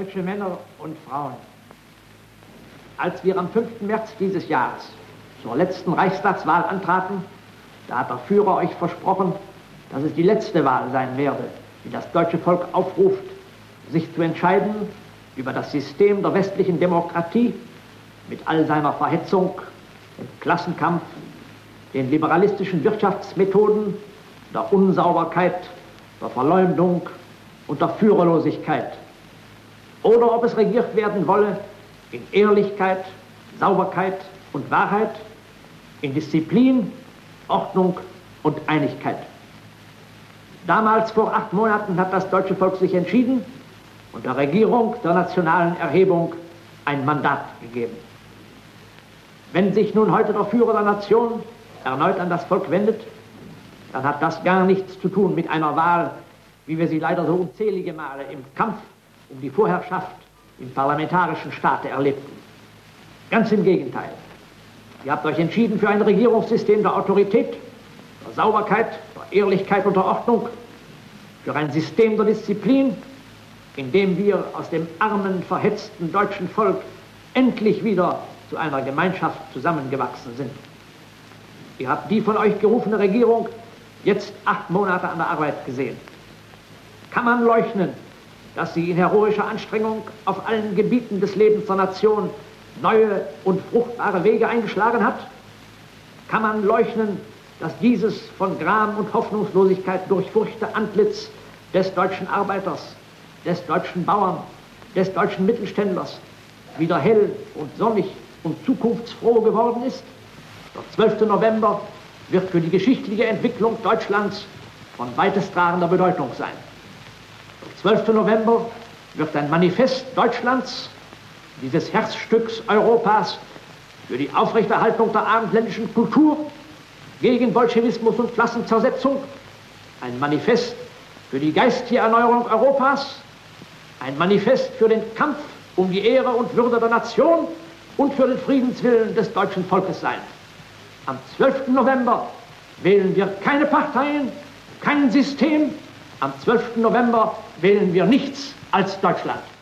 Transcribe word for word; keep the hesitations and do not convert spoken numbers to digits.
deutsche Männer und Frauen, als wir am fünften März dieses Jahres zur letzten Reichstagswahl antraten, da hat der Führer euch versprochen, dass es die letzte Wahl sein werde, die das deutsche Volk aufruft, sich zu entscheiden über das System der westlichen Demokratie mit all seiner Verhetzung, dem Klassenkampf, den liberalistischen Wirtschaftsmethoden, der Unsauberkeit, der Verleumdung und der Führerlosigkeit. Oder ob es regiert werden wolle in Ehrlichkeit, Sauberkeit und Wahrheit, in Disziplin, Ordnung und Einigkeit. Damals, vor acht Monaten, hat das deutsche Volk sich entschieden und der Regierung der nationalen Erhebung ein Mandat gegeben. Wenn sich nun heute der Führer der Nation erneut an das Volk wendet, dann hat das gar nichts zu tun mit einer Wahl, wie wir sie leider so unzählige Male im Kampf um die Vorherrschaft im parlamentarischen Staate erlebten. Ganz im Gegenteil. Ihr habt euch entschieden für ein Regierungssystem der Autorität, der Sauberkeit, der Ehrlichkeit und der Ordnung, für ein System der Disziplin, in dem wir aus dem armen, verhetzten deutschen Volk endlich wieder zu einer Gemeinschaft zusammengewachsen sind. Ihr habt die von euch gerufene Regierung jetzt acht Monate an der Arbeit gesehen. Kann man leugnen, dass sie in heroischer Anstrengung auf allen Gebieten des Lebens der Nation neue und fruchtbare Wege eingeschlagen hat? Kann man leugnen, dass dieses von Gram und Hoffnungslosigkeit durchfurchte Antlitz des deutschen Arbeiters, des deutschen Bauern, des deutschen Mittelständlers wieder hell und sonnig und zukunftsfroh geworden ist? Der zwölfte November wird für die geschichtliche Entwicklung Deutschlands von weitestragender Bedeutung sein. Der zwölfte November wird ein Manifest Deutschlands, dieses Herzstücks Europas, für die Aufrechterhaltung der abendländischen Kultur, gegen Bolschewismus und Klassenzersetzung, ein Manifest für die geistige Erneuerung Europas, ein Manifest für den Kampf um die Ehre und Würde der Nation und für den Friedenswillen des deutschen Volkes sein. Am zwölften November wählen wir keine Parteien, kein System. Am zwölften November wählen wir nichts als Deutschland.